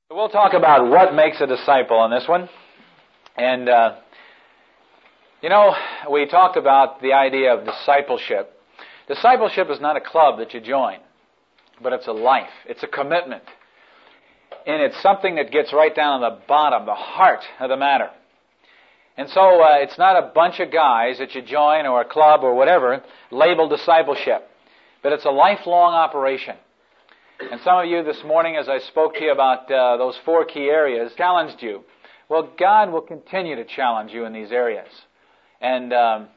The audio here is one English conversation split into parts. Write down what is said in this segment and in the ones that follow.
We'll talk about what makes a disciple on this one. And, we talked about the idea of discipleship. Discipleship is not a club that you join, but it's a life. It's a commitment. And it's something that gets right down on the bottom, the heart of the matter. And so it's not a bunch of guys that you join or a club or whatever labeled discipleship, but it's a lifelong operation. And some of you this morning, as I spoke to you about those 4 key areas, challenged you. Well, God will continue to challenge you in these areas. And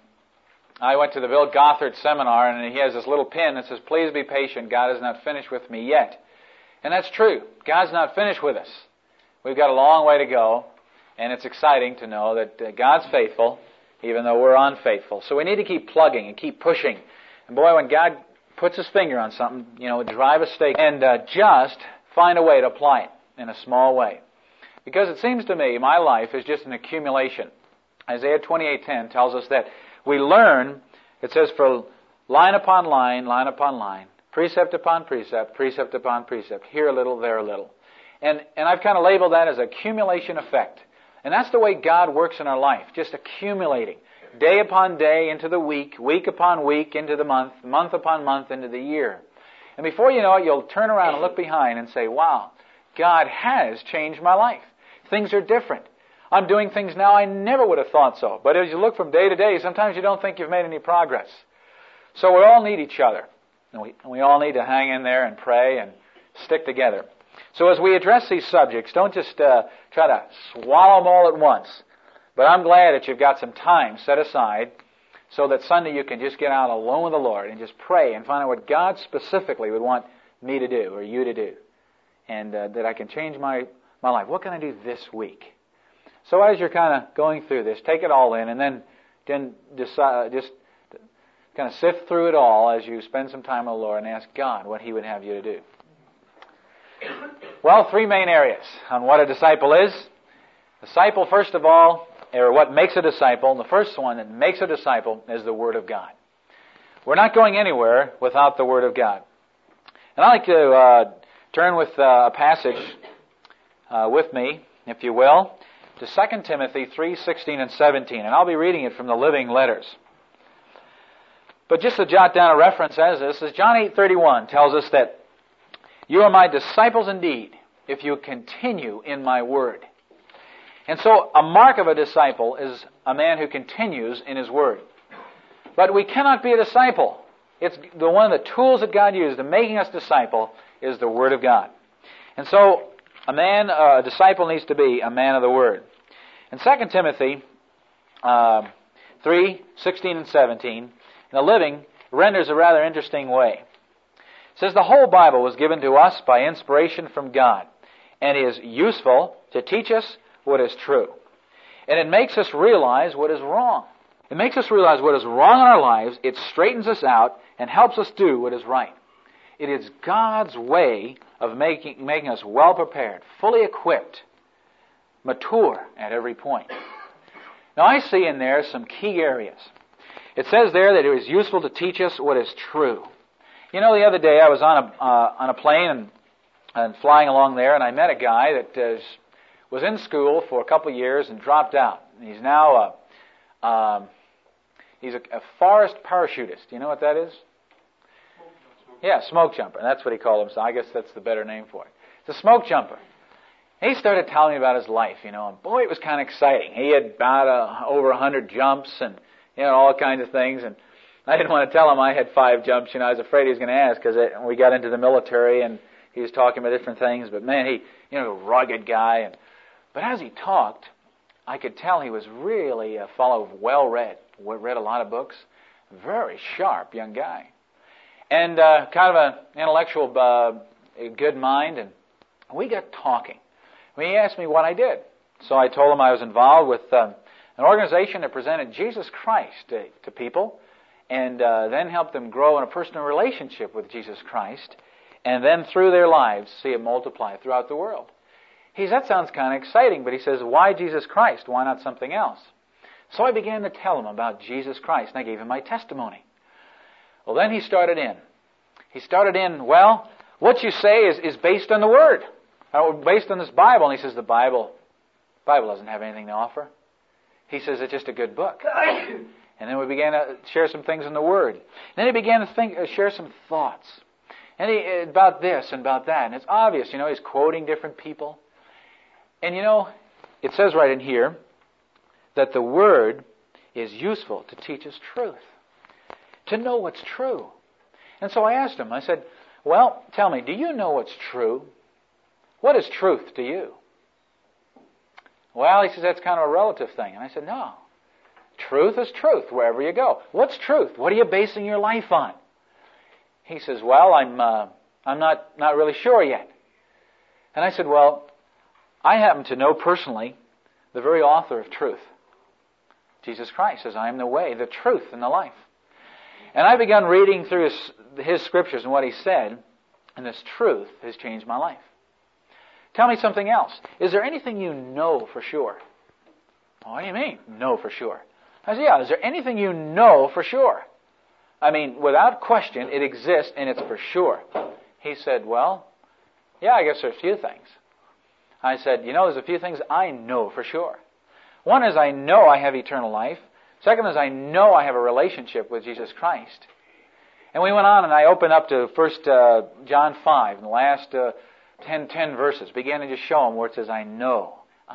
I went to the Bill Gothard seminar, and he has this little pin that says, "Please be patient, God is not finished with me yet." And that's true. God's not finished with us. We've got a long way to go, and it's exciting to know that God's faithful, even though we're unfaithful. So we need to keep plugging and keep pushing. And boy, when God puts his finger on something, drive a stake and just find a way to apply it in a small way. Because it seems to me my life is just an accumulation. Isaiah 28:10 tells us that we learn, it says, for line upon line upon line, precept upon precept, precept upon precept, here a little, there a little. And I've kind of labeled that as accumulation effect. And that's the way God works in our life, just accumulating. Day upon day into the week, week upon week into the month, month upon month into the year. And before you know it, you'll turn around and look behind and say, wow, God has changed my life. Things are different. I'm doing things now I never would have thought so. But as you look from day to day, sometimes you don't think you've made any progress. So we all need each other. And we all need to hang in there and pray and stick together. So as we address these subjects, don't just try to swallow them all at once. But I'm glad that you've got some time set aside so that Sunday you can just get out alone with the Lord and just pray and find out what God specifically would want me to do or you to do. And that I can change my life. What can I do this week? So as you're kind of going through this, take it all in and then decide, just kind of sift through it all as you spend some time with the Lord and ask God what He would have you to do. Well, 3 main areas on what a disciple is. Disciple, first of all, or what makes a disciple, and the first one that makes a disciple is the Word of God. We're not going anywhere without the Word of God. And I'd like to turn with a passage with me, if you will, to 2 Timothy 3:16 and 17. And I'll be reading it from the Living Letters. But just to jot down a reference as this, is John 8:31 tells us that you are my disciples indeed if you continue in my word. And so a mark of a disciple is a man who continues in his word. But we cannot be a disciple. It's one of the tools that God used in making us disciple is the Word of God. And so a disciple needs to be a man of the Word. In 2 Timothy 3:16 and 17, in the Living, renders a rather interesting way. It says, the whole Bible was given to us by inspiration from God, and is useful to teach us what is true. And it makes us realize what is wrong. It makes us realize what is wrong in our lives. It straightens us out and helps us do what is right. It is God's way of making us well prepared, fully equipped, mature at every point. Now I see in there some key areas. It says there that it is useful to teach us what is true. The other day I was on a plane and flying along there, and I met a guy that was in school for a couple of years and dropped out. He's now he's a forest parachutist. Do you know what that is? Yeah, smoke jumper. That's what he called himself. I guess that's the better name for it. It's a smoke jumper. He started telling me about his life, and boy, it was kind of exciting. He had about over 100 jumps and all kinds of things, and I didn't want to tell him I had 5 jumps. I was afraid he was going to ask because we got into the military and he was talking about different things. But man, he, a rugged guy. But as he talked, I could tell he was really a fellow well-read. Read a lot of books. Very sharp young guy. And kind of an intellectual, good mind. And we got talking. He asked me what I did. So I told him I was involved with an organization that presented Jesus Christ to people and then helped them grow in a personal relationship with Jesus Christ and then through their lives see it multiply throughout the world. He said, that sounds kind of exciting, but he says, why Jesus Christ? Why not something else? So I began to tell him about Jesus Christ, and I gave him my testimony. Well, then he started in. Well, what you say is based on the Word. based on this Bible. And he says, the Bible doesn't have anything to offer. He says, it's just a good book. And then we began to share some things in the Word. And then he began to share some thoughts. And about this and about that. And it's obvious, he's quoting different people. And it says right in here that the Word is useful to teach us truth. To know what's true. And so I asked him, I said, well, tell me, do you know what's true? What is truth to you? Well, he says, that's kind of a relative thing. And I said, no. Truth is truth wherever you go. What's truth? What are you basing your life on? He says, well, I'm not really sure yet. And I said, well, I happen to know personally the very author of truth. Jesus Christ says, I am the way, the truth, and the life. And I began reading through his scriptures and what he said, and this truth has changed my life. Tell me something else. Is there anything you know for sure? What do you mean, know for sure? I said, yeah, is there anything you know for sure? I mean, without question, it exists and it's for sure. He said, well, yeah, I guess there's a few things. I said, there's a few things I know for sure. One is I know I have eternal life. Second is I know I have a relationship with Jesus Christ. And we went on and I opened up to 1 John 5, in the last 10 verses, began to just show him where it says, I know.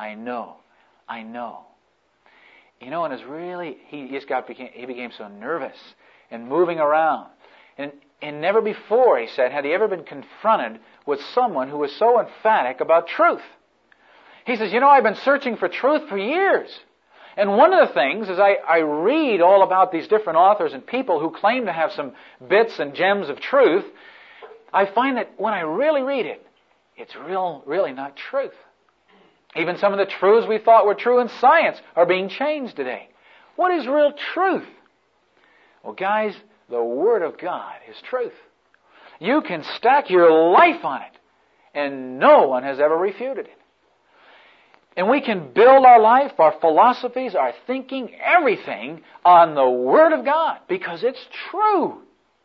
And it's really, he became so nervous and moving around. And never before, he said, had he ever been confronted with someone who was so emphatic about truth. He says, I've been searching for truth for years. And one of the things is I read all about these different authors and people who claim to have some bits and gems of truth. I find that when I really read it, it's really not truth. Even some of the truths we thought were true in science are being changed today. What is real truth? Well, guys, the Word of God is truth. You can stack your life on it, and no one has ever refuted it. And we can build our life, our philosophies, our thinking, everything on the Word of God, because it's true.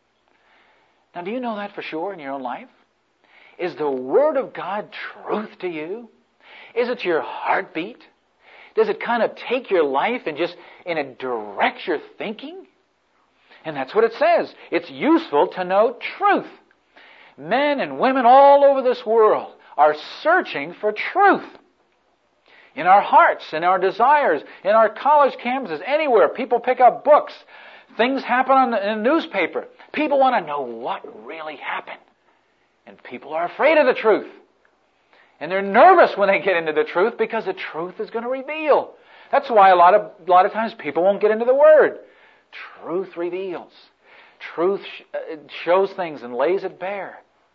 Now, do you know that for sure in your own life? Is the Word of God truth to you? Is it your heartbeat? Does it kind of take your life and it directs your thinking? And that's what it says. It's useful to know truth. Men and women all over this world are searching for truth. In our hearts, in our desires, in our college campuses, anywhere, people pick up books. Things happen in the newspaper. People want to know what really happened. And people are afraid of the truth. And they're nervous when they get into the truth because the truth is going to reveal. That's why a lot of times people won't get into the Word. Truth reveals. Truth shows things and lays it bare.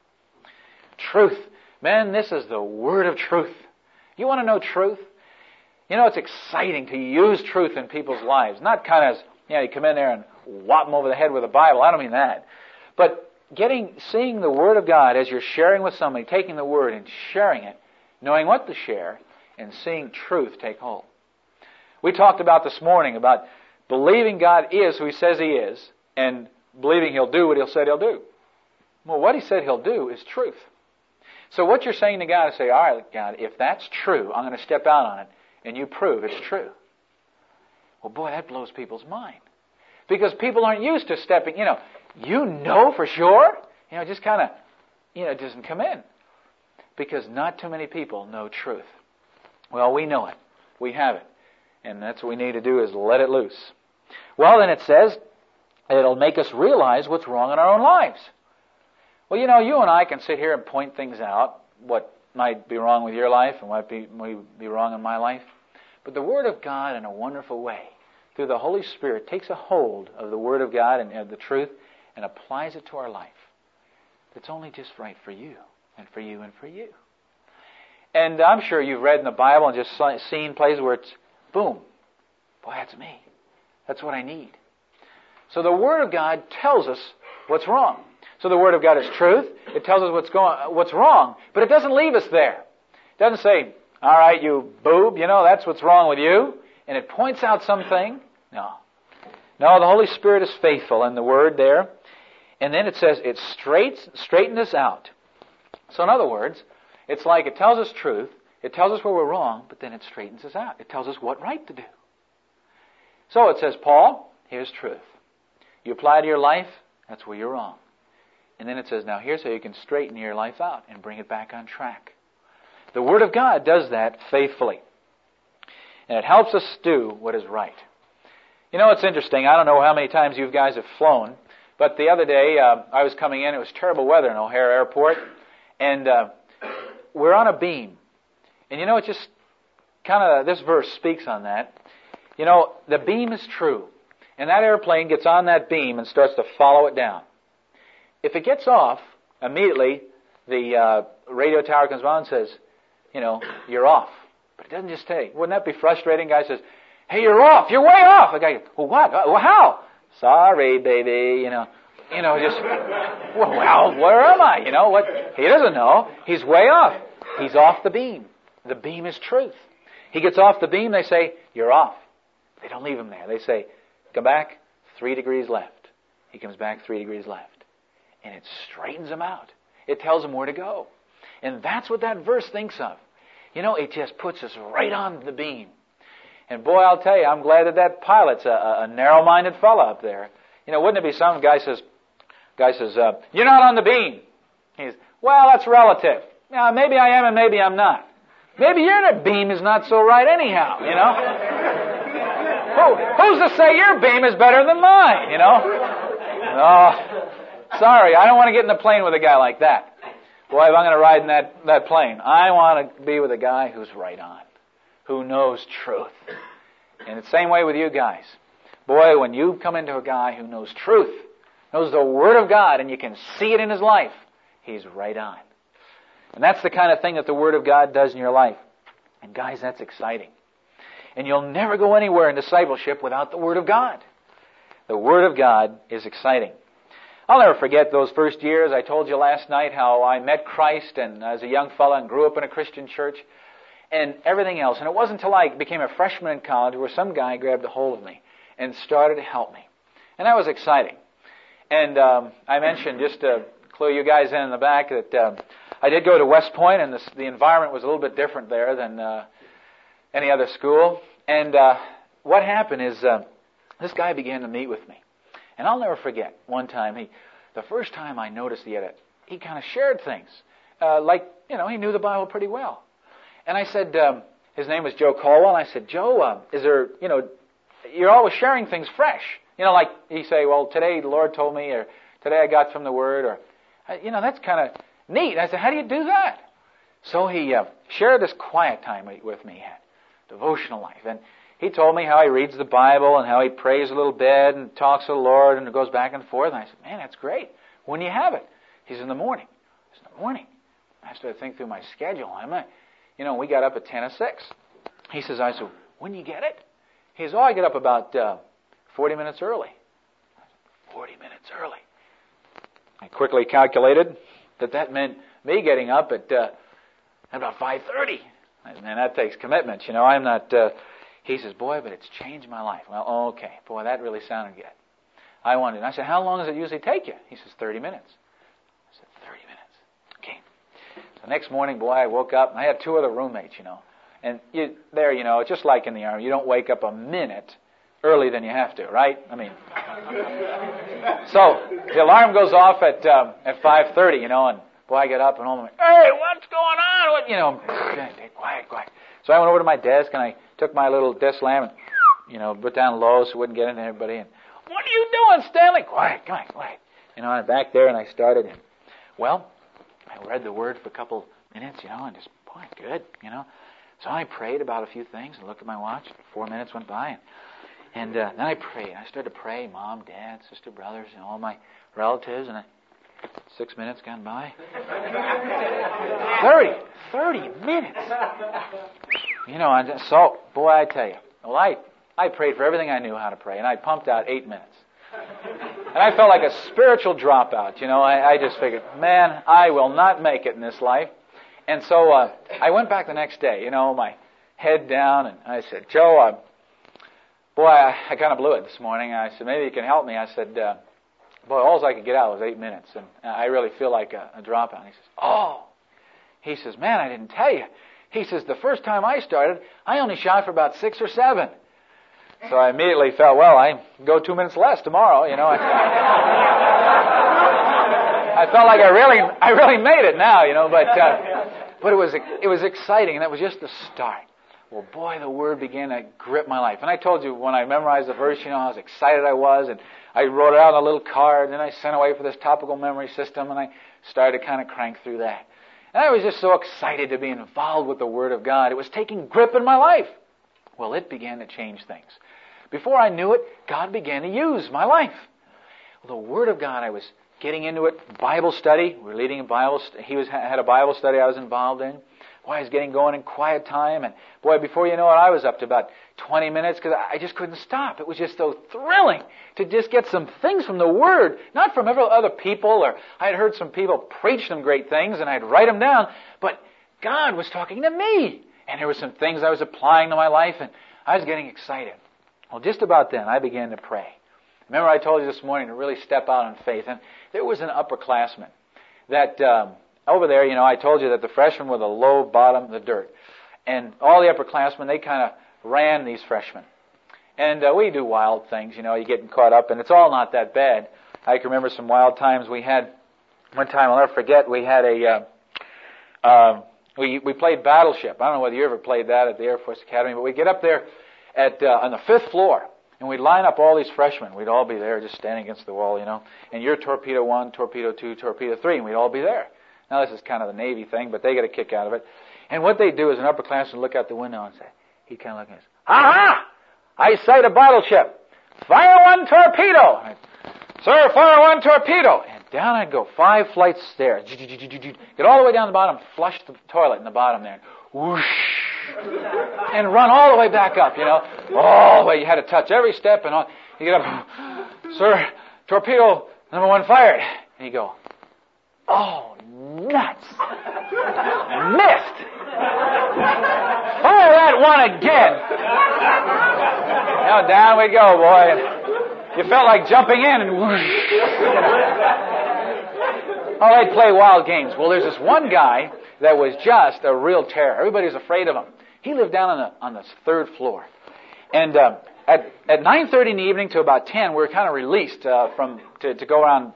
Truth. Man, this is the Word of truth. You want to know truth? It's exciting to use truth in people's lives. Not kind of, you come in there and whop them over the head with a Bible. I don't mean that. But seeing the Word of God as you're sharing with somebody, taking the Word and sharing it, knowing what to share, and seeing truth take hold. We talked about this morning about believing God is who He says He is, and believing He'll do what He said He'll do. Well, what He said He'll do is truth. So what you're saying to God is say, all right, God, if that's true, I'm going to step out on it, and you prove it's true. Well, boy, that blows people's mind. Because people aren't used to stepping, for sure. Just kind of, it doesn't come in. Because not too many people know truth. Well, we know it. We have it. And that's what we need to do is let it loose. Well, then it says, it'll make us realize what's wrong in our own lives. Well, you and I can sit here and point things out, what might be wrong with your life and what might be wrong in my life. But the Word of God, in a wonderful way, through the Holy Spirit, takes a hold of the Word of God and the truth and applies it to our life. It's only just right for you and for you and for you. And I'm sure you've read in the Bible and just seen places where it's, boom, boy, that's me. That's what I need. So the Word of God tells us what's wrong. So the Word of God is truth. It tells us what's wrong, but it doesn't leave us there. It doesn't say, all right, you boob, that's what's wrong with you, and it points out something. No, the Holy Spirit is faithful in the Word there. And then it says it straightens us out. So in other words, It's like it tells us truth, it tells us where we're wrong, but then it straightens us out. It tells us what right to do. So it says, Paul, here's truth. You apply it to your life, that's where you're wrong. And then it says, now here's how you can straighten your life out and bring it back on track. The Word of God does that faithfully. And it helps us do what is right. You know, it's interesting. I don't know how many times you guys have flown, but the other day I was coming in. It was terrible weather in O'Hare Airport, and we're on a beam. And you know, it just kind of, this verse speaks on that. You know, the beam is true. And that airplane gets on that beam and starts to follow it down. If it gets off, immediately the radio tower comes on and says, you know, you're off. But it doesn't just stay. Wouldn't that be frustrating? Guy says, hey, you're off. You're way off. The guy goes, well, what? Well, how? Sorry, baby. You know, just, well, where am I? You know, what? He doesn't know. He's way off. He's off the beam. The beam is truth. He gets off the beam, they say, you're off. They don't leave him there. They say, come back 3 degrees left. He comes back 3 degrees left. And it straightens him out. It tells him where to go. And that's what that verse thinks of. You know, it just puts us right on the beam. And boy, I'll tell you, I'm glad that pilot's a narrow-minded fella up there. You know, wouldn't it be some guy says, you're not on the beam. He says, well, that's relative. Now, maybe I am and maybe I'm not. Maybe your beam is not so right anyhow, you know. Who's to say your beam is better than mine, you know? Oh, sorry, I don't want to get in the plane with a guy like that. Boy, if I'm going to ride in that plane, I want to be with a guy who's right on, who knows truth. And the same way with you guys. Boy, when you come into a guy who knows truth, knows the Word of God, and you can see it in his life, he's right on. And that's the kind of thing that the Word of God does in your life. And guys, that's exciting. And you'll never go anywhere in discipleship without the Word of God. The Word of God is exciting. I'll never forget those first years. I told you last night how I met Christ and as a young fella and grew up in a Christian church and everything else. And it wasn't until I became a freshman in college where some guy grabbed a hold of me and started to help me. And that was exciting. And I mentioned, just to clue you guys in the back, that I did go to West Point, and the environment was a little bit different there than any other school. And what happened is this guy began to meet with me. And I'll never forget, one time, the first time I noticed he kind of shared things. He knew the Bible pretty well. And I said, his name was Joe Caldwell, and I said, Joe, is there, you're always sharing things fresh. Like he say, well, today the Lord told me, or today I got from the Word, or, that's kind of neat. I said, how do you do that? So he shared this quiet time with me, devotional life. And he told me how he reads the Bible and how he prays a little bit and talks to the Lord and goes back and forth. And I said, man, that's great. When do you have it? He says, in the morning. I said, in the morning? I started to think through my schedule. We got up at 10 to 6. He says, I said, when do you get it? He says, I get up about 40 minutes early. I said, 40 minutes early. I quickly calculated that meant me getting up at about 5:30. I said, man, that takes commitment. I'm not... He says, boy, but it's changed my life. Well, okay. Boy, that really sounded good. I wanted. And I said, how long does it usually take you? He says, 30 minutes. I said, 30 minutes. Okay. So the next morning, boy, I woke up, and I had 2 other roommates, And it's just like in the Army. You don't wake up a minute early than you have to, right? So the alarm goes off at 5:30, and boy, I get up, and I'm like, hey, what's going on? Quiet. So I went over to my desk, and I took my little desk lamp and, put down low so it wouldn't get into everybody. And, what are you doing, Stanley? Quiet. I'm back there, and I started. And, well, I read the Word for a couple minutes, and just, boy, good, So I prayed about a few things and looked at my watch. 4 minutes went by, and then I prayed. I started to pray, Mom, Dad, sister, brothers, all my relatives, and 6 minutes gone by. 30 minutes. So, boy, I tell you, well, I prayed for everything I knew how to pray, and I pumped out 8 minutes. And I felt like a spiritual dropout, I just figured, man, I will not make it in this life. And so I went back the next day, my head down, and I said, Joe, boy, I kind of blew it this morning. I said, maybe you can help me. I said, boy, all I could get out was 8 minutes, and I really feel like a dropout. And he says, He says, man, I didn't tell you. He says, the first time I started, I only shot for about 6 or 7. So I immediately felt, well, I go 2 minutes less tomorrow, you know. I felt like I really made it now, you know, but it was exciting, and that was just the start. Well, boy, the Word began to grip my life. And I told you, when I memorized the verse, you know, how excited I was, and I wrote it out on a little card, and then I sent away for this topical memory system, and I started to kind of crank through that. And I was just so excited to be involved with the Word of God. It was taking grip in my life. Well, it began to change things. Before I knew it, God began to use my life. Well, the Word of God, I was getting into it. Bible study. We were leading a Bible. He had a Bible study I was involved in. Boy, I was getting going in quiet time, and boy, before you know it, I was up to about 20 minutes because I just couldn't stop. It was just so thrilling to just get some things from the Word, not from other people, or I had heard some people preach some great things, and I'd write them down, but God was talking to me, and there were some things I was applying to my life, and I was getting excited. Well, just about then, I began to pray. Remember I told you this morning to really step out in faith, and there was an upperclassman that over there, you know, I told you that the freshmen were the low bottom, the dirt. And all the upperclassmen, they kind of ran these freshmen. And we do wild things, you know, you getting caught up, and it's all not that bad. I can remember some wild times we had. One time, I'll never forget, we had we played Battleship. I don't know whether you ever played that at the Air Force Academy, but we'd get up there on the 5th floor, and we'd line up all these freshmen. We'd all be there just standing against the wall, you know. And you're Torpedo 1, Torpedo 2, Torpedo 3, and we'd all be there. Now, this is kind of the Navy thing, but they get a kick out of it. And what they do is an upperclassman would look out the window and say, he'd kind of look at us, "Ha-ha! I sight a battleship. Fire 1 torpedo." "Sir, fire 1 torpedo." And down I'd go, 5 flights of stairs. Get all the way down the bottom, flush the toilet in the bottom there. Whoosh. And run all the way back up, you know. All the way. You had to touch every step and all. You get up, "Sir, torpedo number 1 fired." And you go, "Oh, nuts. Missed. Fire that one again." Now down we go, boy. You felt like jumping in and whoosh. Oh, they'd play wild games. Well, there's this one guy that was just a real terror. Everybody was afraid of him. He lived down on the 3rd floor. And at 9:30 in the evening to about 10, we were kind of released to go around,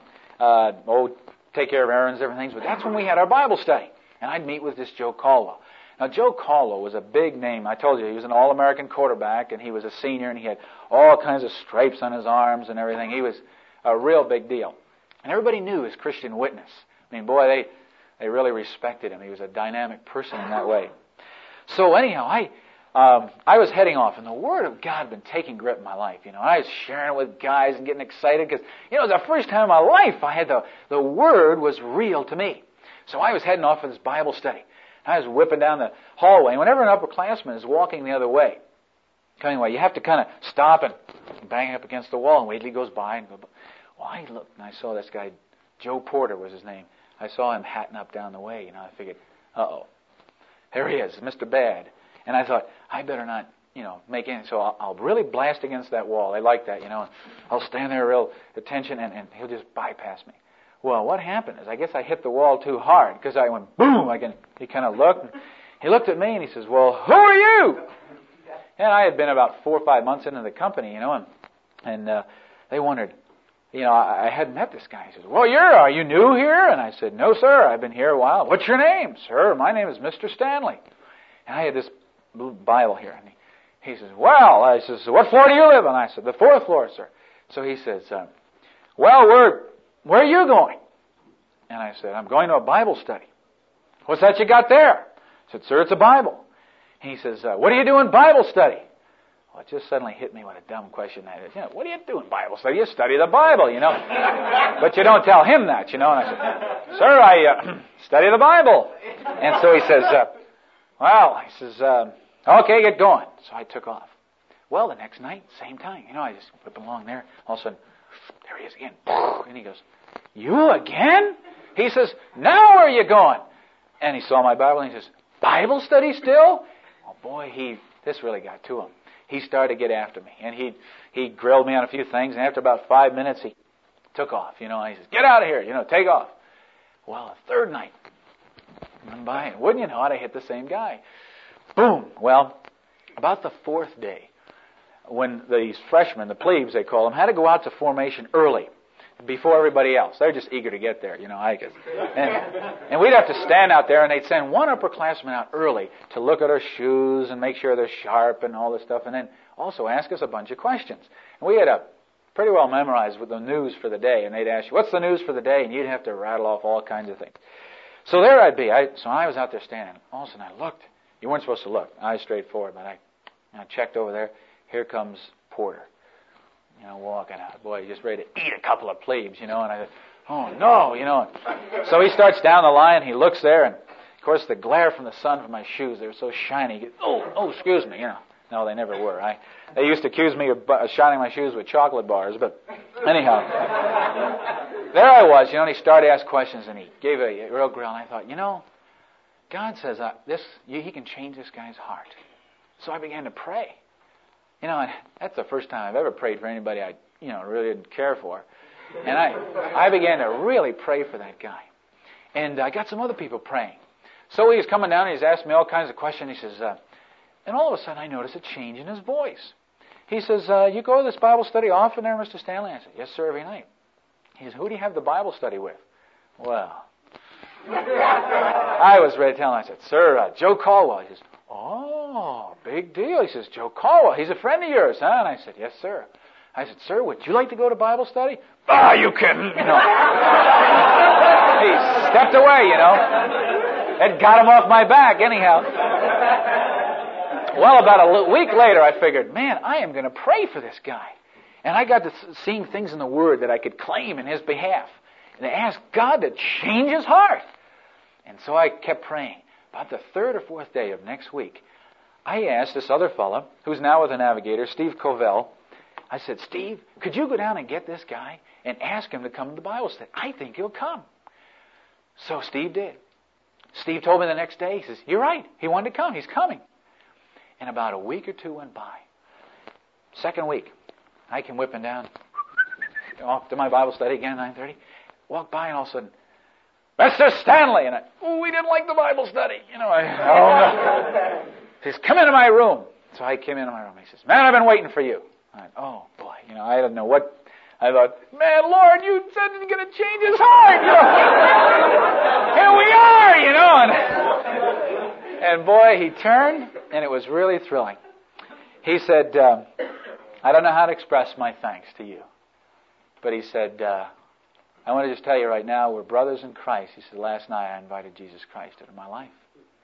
take care of errands, everything. But that's when we had our Bible study. And I'd meet with this Joe Caldwell. Now, Joe Caldwell was a big name. I told you, he was an All-American quarterback, and he was a senior, and he had all kinds of stripes on his arms and everything. He was a real big deal. And everybody knew his Christian witness. I mean, boy, they really respected him. He was a dynamic person in that way. So anyhow, I was heading off, and the Word of God had been taking grip in my life. You know, I was sharing it with guys and getting excited because, you know, it was the first time in my life I had the Word was real to me. So I was heading off for this Bible study. I was whipping down the hallway, and whenever an upperclassman is walking the other way, coming away, you have to kind of stop and bang up against the wall and wait till he goes by and go by. Well, I looked and I saw this guy, Joe Porter was his name. I saw him hatting up down the way, you know. I figured, uh-oh, there he is, Mr. Bad. And I thought, I better not, you know, make any. So I'll really blast against that wall. I like that, you know. I'll stand there real attention, and he'll just bypass me. Well, what happened is I guess I hit the wall too hard because I went boom. He kind of looked. And he looked at me and he says, "Well, who are you?" And I had been about 4 or 5 months into the company, you know, and they wondered, you know, I hadn't met this guy. He says, "Well, are you new here?" And I said, "No, sir, I've been here a while." "What's your name?" "Sir, my name is Mr. Stanley." And I had this little Bible here, and he says, "Well," I says, "what floor do you live on?" I said, "The 4th floor, sir." So he says, "Well, where are you going?" And I said, "I'm going to a Bible study." "What's that you got there?" I said, "Sir, it's a Bible." And he says, "What do you do in Bible study?" Well, it just suddenly hit me what a dumb question that is. You know, what do you do in Bible study? You study the Bible, you know. But you don't tell him that, you know. And I said, "Sir, I study the Bible." And so he says, "Okay, get going." So I took off. Well, the next night, same time. You know, I just whip along there. All of a sudden, there he is again. And he goes, "You again?" He says, "Now where are you going?" And he saw my Bible and he says, "Bible study still?" Oh boy, this really got to him. He started to get after me. And he grilled me on a few things. And after about 5 minutes, he took off, you know. And he says, "Get out of here, you know, take off." Well, the 3rd night, I'm by, and wouldn't you know it, I hit the same guy. Boom. Well, about the fourth day, when these freshmen, the plebes they call them, had to go out to formation early, before everybody else. They're just eager to get there, I guess. And we'd have to stand out there, and they'd send one upperclassman out early to look at our shoes and make sure they're sharp and all this stuff, and then also ask us a bunch of questions. And we had a pretty well memorized with the news for the day, and they'd ask you, what's the news for the day? And you'd have to rattle off all kinds of things. So there I'd be. So I was out there standing. All of a sudden I looked. You weren't supposed to look. I was straight forward, but I checked over there. Here comes Porter, walking out. Boy, he's just ready to eat a couple of plebes, and I said, oh no, So he starts down the line. He looks there, and of course the glare from the sun from my shoes, they were so shiny. He goes, oh, excuse me, No, they never were. They used to accuse me of shining my shoes with chocolate bars, but anyhow. There I was, and he started to ask questions, and he gave a real grill, and I thought, God says He can change this guy's heart. So I began to pray. And that's the first time I've ever prayed for anybody I, really didn't care for. And I began to really pray for that guy. And I got some other people praying. So he was coming down, and he's asking me all kinds of questions. He says, and all of a sudden I noticed a change in his voice. He says, you go to this Bible study often there, Mr. Stanley? I said, yes, sir, every night. He says, who do you have the Bible study with? Well, I was ready to tell him. I said, sir, Joe Caldwell. He says, oh, big deal. He says, Joe Caldwell, he's a friend of yours, huh? And I said, yes, sir. I said, sir, would you like to go to Bible study? Ah, you kidding? He stepped away, It got him off my back, anyhow. Well, about a week later, I figured, man, I am going to pray for this guy. And I got to seeing things in the Word that I could claim in his behalf. And I asked God to change his heart. And so I kept praying. About the third or fourth day of next week, I asked this other fellow, who's now with the Navigator, Steve Covell. I said, Steve, could you go down and get this guy and ask him to come to the Bible study? I think he'll come. So Steve did. Steve told me the next day, he says, you're right. He wanted to come. He's coming. And about a week or two went by. Second week, I came whipping down off to my Bible study again at 9:30. Walked by and all of a sudden, Mr. Stanley! And we didn't like the Bible study. No. He says, come into my room. So I came into my room. He says, man, I've been waiting for you. I went, oh, boy. I didn't know what. I thought, man, Lord, you said you're going to change his heart. Here we are, And boy, he turned, and it was really thrilling. He said, I don't know how to express my thanks to you. But he said, I want to just tell you right now, we're brothers in Christ. He said, last night I invited Jesus Christ into my life.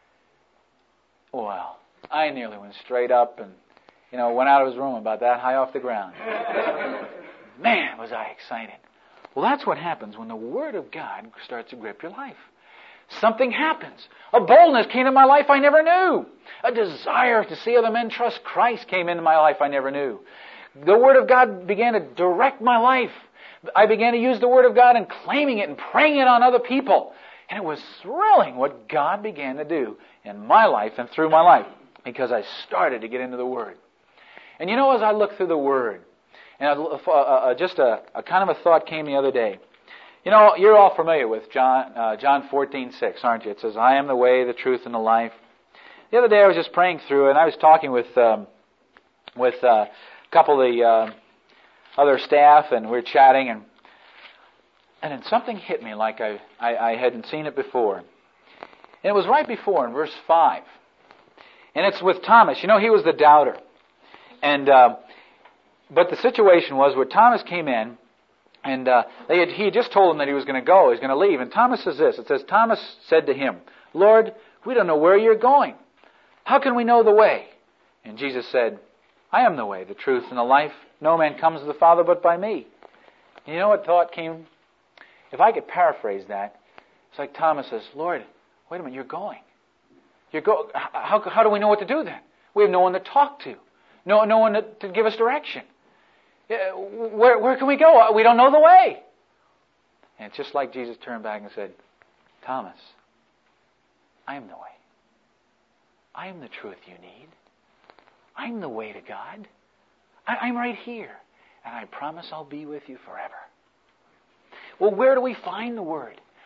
Well, I nearly went straight up and, went out of his room about that high off the ground. Man, was I excited. Well, that's what happens when the Word of God starts to grip your life. Something happens. A boldness came into my life I never knew. A desire to see other men trust Christ came into my life I never knew. The Word of God began to direct my life. I began to use the Word of God and claiming it and praying it on other people. And it was thrilling what God began to do in my life and through my life because I started to get into the Word. And as I looked through the Word, and just a kind of a thought came the other day. You're all familiar with John 14:6, aren't you? It says, I am the way, the truth, and the life. The other day I was just praying through, and I was talking with a couple of the other staff, and we were chatting, and then something hit me like I hadn't seen it before. And it was right before, in verse 5. And it's with Thomas. He was the doubter. And but the situation was where Thomas came in, and he had just told him that he was going to go, he was going to leave. And Thomas says this, it says, Thomas said to him, Lord, we don't know where you're going. How can we know the way? And Jesus said, I am the way, the truth, and the life. No man comes to the Father but by me. And you know what thought came? If I could paraphrase that, it's like Thomas says, Lord, wait a minute, you're going. How do we know what to do then? We have no one to talk to. No one to give us direction. Where can we go? We don't know the way. And it's just like Jesus turned back and said, Thomas, I am the way. I am the truth you need. I'm the way to God. I'm right here. And I promise I'll be with you forever. Well, where do we find the Word?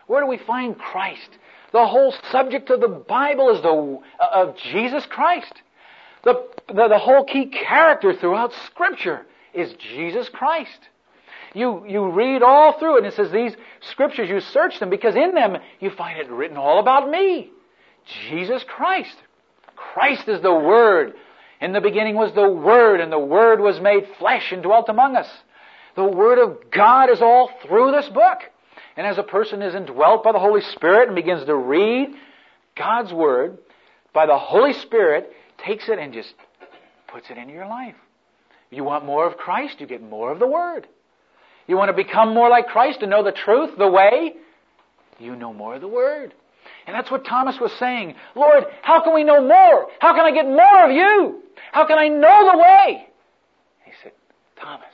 Where do we find Christ? The whole subject of the Bible is of Jesus Christ. The whole key character throughout Scripture is Jesus Christ. You read all through it, and it says these Scriptures, you search them, because in them you find it written all about me. Jesus Christ. Christ is the Word. In the beginning was the Word, and the Word was made flesh and dwelt among us. The Word of God is all through this book. And as a person is indwelt by the Holy Spirit and begins to read God's Word, by the Holy Spirit, takes it and just puts it into your life. You want more of Christ, you get more of the Word. You want to become more like Christ and know the truth, the way, you know more of the Word. And that's what Thomas was saying. Lord, how can we know more? How can I get more of you? How can I know the way? He said, Thomas,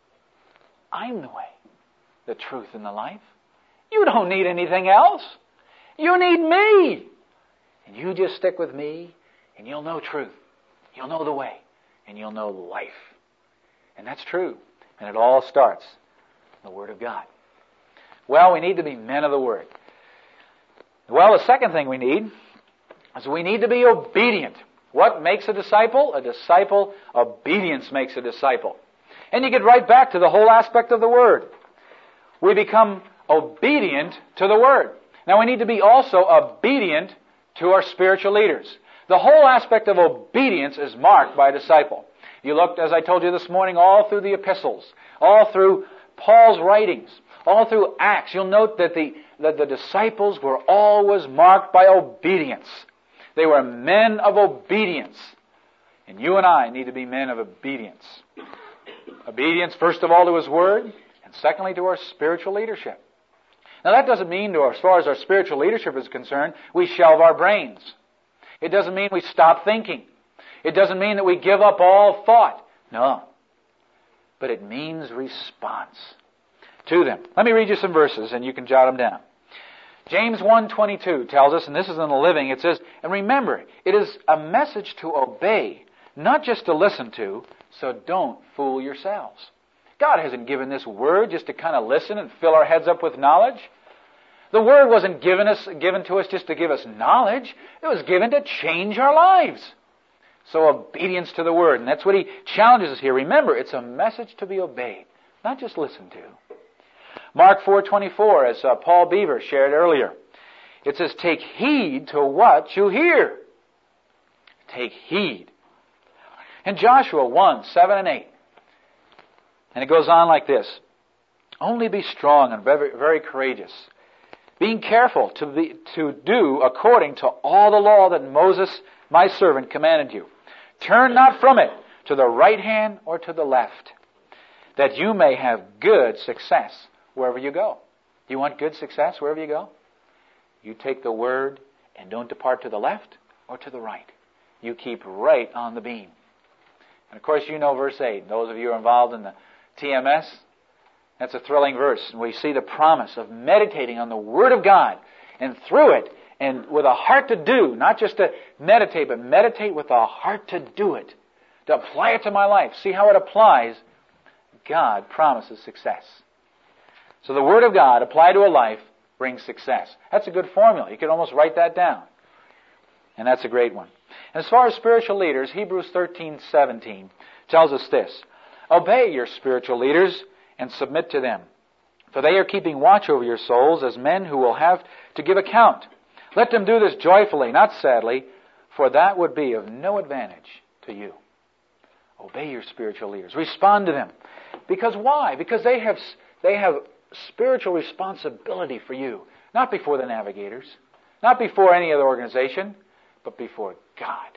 I'm the way, the truth, and the life. You don't need anything else. You need me. And you just stick with me, and you'll know truth. You'll know the way, and you'll know life. And that's true. And it all starts in the Word of God. Well, we need to be men of the Word. Well, the second thing we need is we need to be obedient. What makes a disciple? A disciple, obedience makes a disciple. And you get right back to the whole aspect of the Word. We become obedient to the Word. Now we need to be also obedient to our spiritual leaders. The whole aspect of obedience is marked by a disciple. You looked, as I told you this morning, all through the epistles, all through Paul's writings, all through Acts. You'll note that the disciples were always marked by obedience. They were men of obedience. And you and I need to be men of obedience. Obedience, first of all, to His Word, and secondly, to our spiritual leadership. Now that doesn't mean, as far as our spiritual leadership is concerned, we shelve our brains. It doesn't mean we stop thinking. It doesn't mean that we give up all thought. No. But it means response to them. Let me read you some verses and you can jot them down. James 1:22 tells us, and this is in the Living, it says, and remember, it is a message to obey, not just to listen to, so don't fool yourselves. God hasn't given this Word just to kind of listen and fill our heads up with knowledge. The Word wasn't given to us just to give us knowledge. It was given to change our lives. So obedience to the Word. And that's what he challenges us here. Remember, it's a message to be obeyed, not just listened to. Mark 4:24, as Paul Beaver shared earlier, it says, take heed to what you hear. Take heed. And Joshua 1:7 and 8. And it goes on like this. Only be strong and very, very courageous, being careful to do according to all the law that Moses, my servant, commanded you. Turn not from it to the right hand or to the left, that you may have good success wherever you go. You want good success wherever you go? You take the Word and don't depart to the left or to the right. You keep right on the beam. And of course you know verse 8. Those of you who are involved in the TMS, that's a thrilling verse. And we see the promise of meditating on the Word of God, and through it, and with a heart to do, not just to meditate, but meditate with a heart to do it, to apply it to my life, see how it applies. God promises success. So the Word of God applied to a life brings success. That's a good formula. You could almost write that down. And that's a great one. And as far as spiritual leaders, Hebrews 13:17 tells us this. Obey your spiritual leaders and submit to them, for they are keeping watch over your souls as men who will have to give account. Let them do this joyfully, not sadly, for that would be of no advantage to you. Obey your spiritual leaders. Respond to them. Because why? Because they have spiritual responsibility for you. Not before the navigators, not before any other organization, but before God.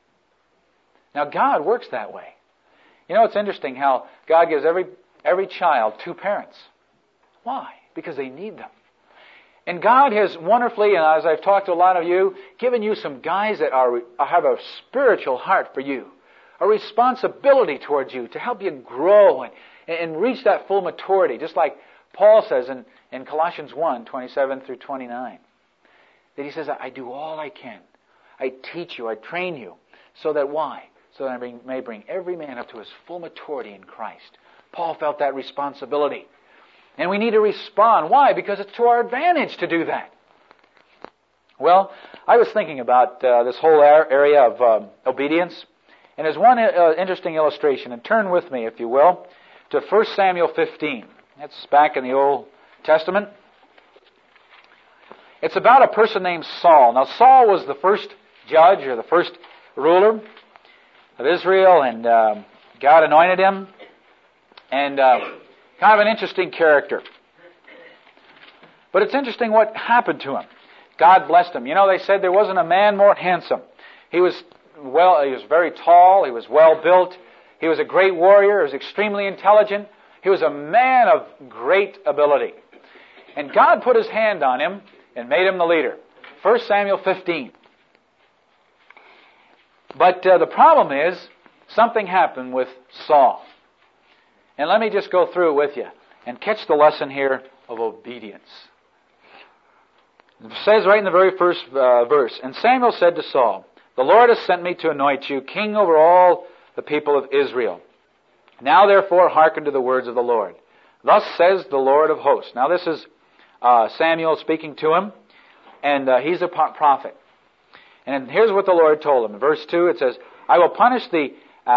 Now God works that way. You know, it's interesting how God gives every child two parents. Why? Because they need them. And God has wonderfully, and as I've talked to a lot of you, given you some guys that have a spiritual heart for you, a responsibility towards you to help you grow and reach that full maturity, just like Paul says in Colossians 1:27 through 29. That he says, I do all I can. I teach you, I train you, so that why? So that I may bring every man up to his full maturity in Christ. Paul felt that responsibility. And we need to respond. Why? Because it's to our advantage to do that. Well, I was thinking about this whole area of obedience. And there's one interesting illustration. And turn with me, if you will, to 1 Samuel 15. That's back in the Old Testament. It's about a person named Saul. Now, Saul was the first judge or the first ruler of Israel, and God anointed him. And kind of an interesting character. But it's interesting what happened to him. God blessed him. You know, they said there wasn't a man more handsome. He was very tall. He was well built. He was a great warrior. He was extremely intelligent. He was a man of great ability. And God put His hand on him and made him the leader. 1 Samuel 15. But the problem is, something happened with Saul. And let me just go through it with you and catch the lesson here of obedience. It says right in the very first verse, "And Samuel said to Saul, The Lord has sent me to anoint you king over all the people of Israel. Now therefore hearken to the words of the Lord. Thus says the Lord of hosts." Now this is Samuel speaking to him, and he's a prophet. And here's what the Lord told him. In verse 2 it says, "I will punish the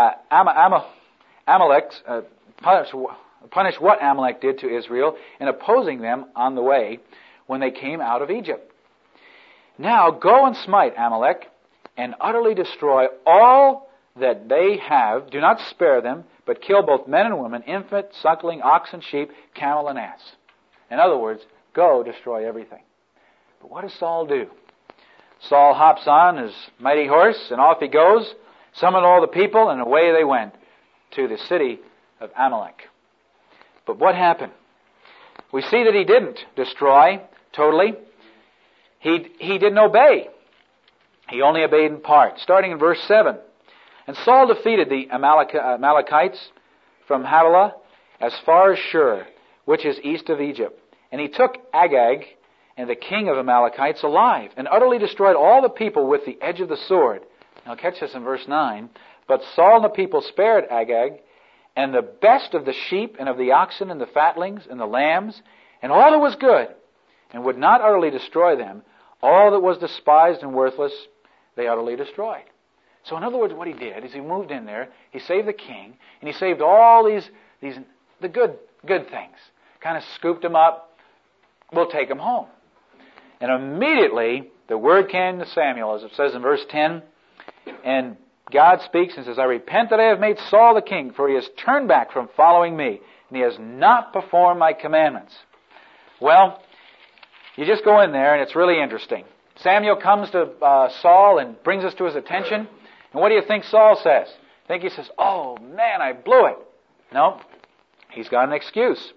Amaleks, punish what Amalek did to Israel in opposing them on the way when they came out of Egypt. Now go and smite Amalek and utterly destroy all that they have. Do not spare them, but kill both men and women, infant, suckling, ox and sheep, camel and ass." In other words, go destroy everything. But what does Saul do? Saul hops on his mighty horse, and off he goes, summoned all the people, and away they went to the city of Amalek. But what happened? We see that he didn't destroy totally. He didn't obey. He only obeyed in part. Starting in verse 7. "And Saul defeated the Amalekites from Havilah as far as Shur, which is east of Egypt. And he took Agag and the king of Amalekites alive, and utterly destroyed all the people with the edge of the sword." Now catch this in verse 9. "But Saul and the people spared Agag, and the best of the sheep and of the oxen and the fatlings and the lambs, and all that was good, and would not utterly destroy them. All that was despised and worthless, they utterly destroyed." So in other words, what he did is he moved in there, he saved the king, and he saved all the good things. Kind of scooped them up. We'll take them home. And immediately, the word came to Samuel, as it says in verse 10, and God speaks and says, "I repent that I have made Saul the king, for he has turned back from following me, and he has not performed my commandments." Well, you just go in there, and it's really interesting. Samuel comes to Saul and brings this to his attention. And what do you think Saul says? I think he says, "Oh, man, I blew it." No, he's got an excuse.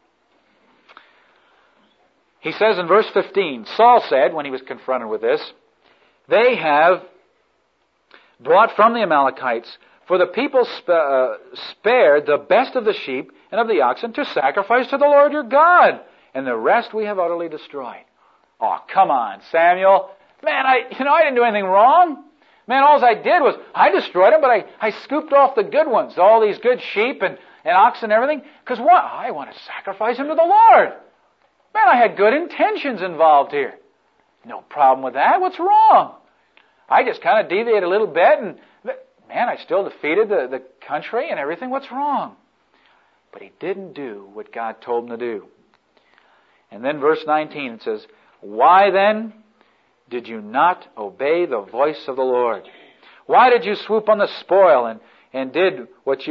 He says in verse 15, Saul said, when he was confronted with this, "They have brought from the Amalekites, for the people spared the best of the sheep and of the oxen to sacrifice to the Lord your God, and the rest we have utterly destroyed." Oh, come on, Samuel. Man, I didn't do anything wrong. Man, all I did was, I destroyed them, but I scooped off the good ones, all these good sheep and oxen and everything, because what? I want to sacrifice them to the Lord. Man, I had good intentions involved here. No problem with that. What's wrong? I just kind of deviated a little bit, and man, I still defeated the country and everything. What's wrong? But he didn't do what God told him to do. And then verse 19, it says, "Why then did you not obey the voice of the Lord? Why did you swoop on the spoil and do what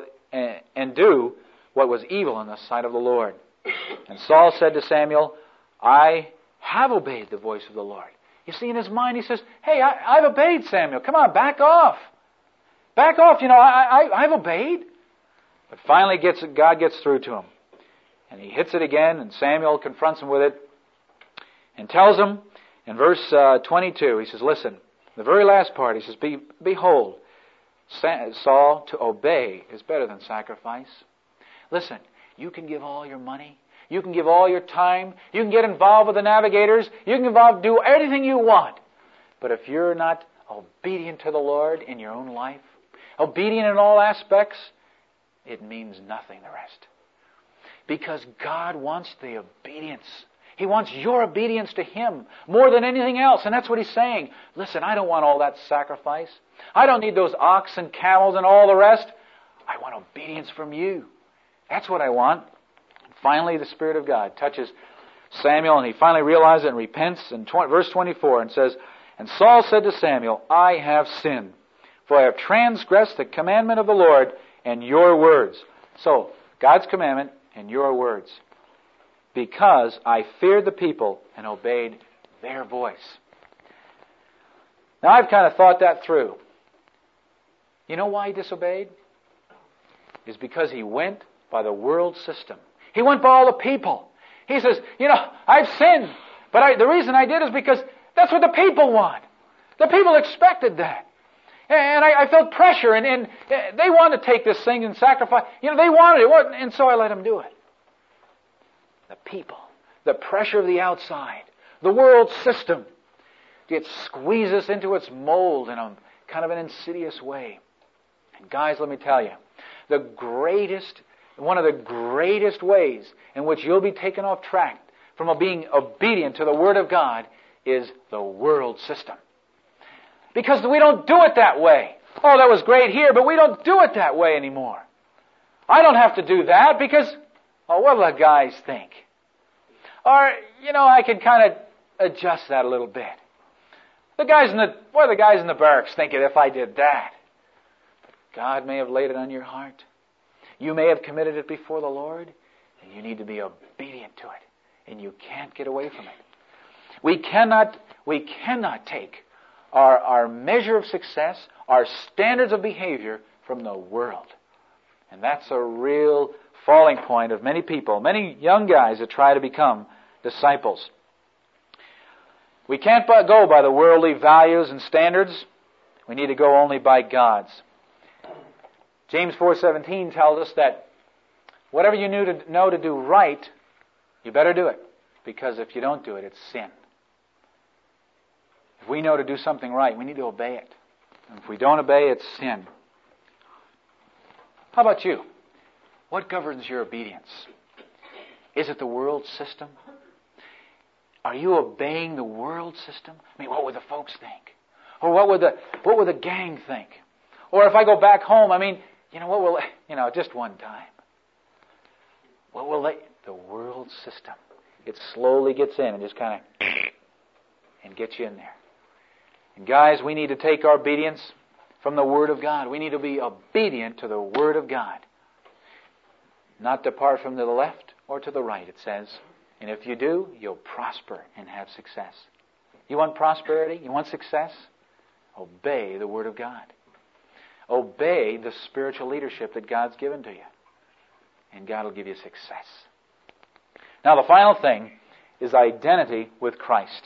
was evil in the sight of the Lord?" And Saul said to Samuel, "I have obeyed the voice of the Lord." You see, in his mind, he says, "Hey, I've obeyed, Samuel. Come on, back off. Back off, I've obeyed." But finally God gets through to him. And he hits it again, and Samuel confronts him with it and tells him in verse 22, he says, listen, the very last part, he says, "Behold, Saul, to obey is better than sacrifice." Listen, you can give all your money. You can give all your time. You can get involved with the navigators. You can do anything you want. But if you're not obedient to the Lord in your own life, obedient in all aspects, it means nothing, the rest. Because God wants the obedience. He wants your obedience to Him more than anything else. And that's what He's saying. Listen, I don't want all that sacrifice. I don't need those ox and camels and all the rest. I want obedience from you. That's what I want. Finally, the Spirit of God touches Samuel, and he finally realizes it and repents in verse 24 and says, "And Saul said to Samuel, I have sinned, for I have transgressed the commandment of the Lord and your words." So, God's commandment and your words. "Because I feared the people and obeyed their voice." Now, I've kind of thought that through. You know why he disobeyed? It's because he went by the world system. He went by all the people. He says, I've sinned, but the reason I did is because that's what the people want. The people expected that. And I felt pressure, and they wanted to take this thing and sacrifice. They wanted it, and so I let them do it. The people, the pressure of the outside, the world system, it squeezes us into its mold in a kind of an insidious way. And guys, let me tell you, one of the greatest ways in which you'll be taken off track from being obedient to the Word of God is the world system. Because we don't do it that way. Oh, that was great here, but we don't do it that way anymore. I don't have to do that because, what will the guys think? Or, I can kind of adjust that a little bit. What do the guys in the barracks think if I did that? God may have laid it on your heart. You may have committed it before the Lord, and you need to be obedient to it. And you can't get away from it. We cannot take our measure of success, our standards of behavior from the world. And that's a real falling point of many people, many young guys that try to become disciples. We can't go by the worldly values and standards. We need to go only by God's. James 4:17 tells us that whatever you know to do right, you better do it. Because if you don't do it, it's sin. If we know to do something right, we need to obey it. And if we don't obey, it's sin. How about you? What governs your obedience? Is it the world system? Are you obeying the world system? What would the folks think? Or what would the gang think? Or if I go back home, what will just one time. What will the world system? It slowly gets in and just kind of and gets you in there. And guys, we need to take our obedience from the Word of God. We need to be obedient to the Word of God. Not depart from the left or to the right, it says. And if you do, you'll prosper and have success. You want prosperity? You want success? Obey the Word of God. Obey the spiritual leadership that God's given to you. And God will give you success. Now the final thing is identity with Christ.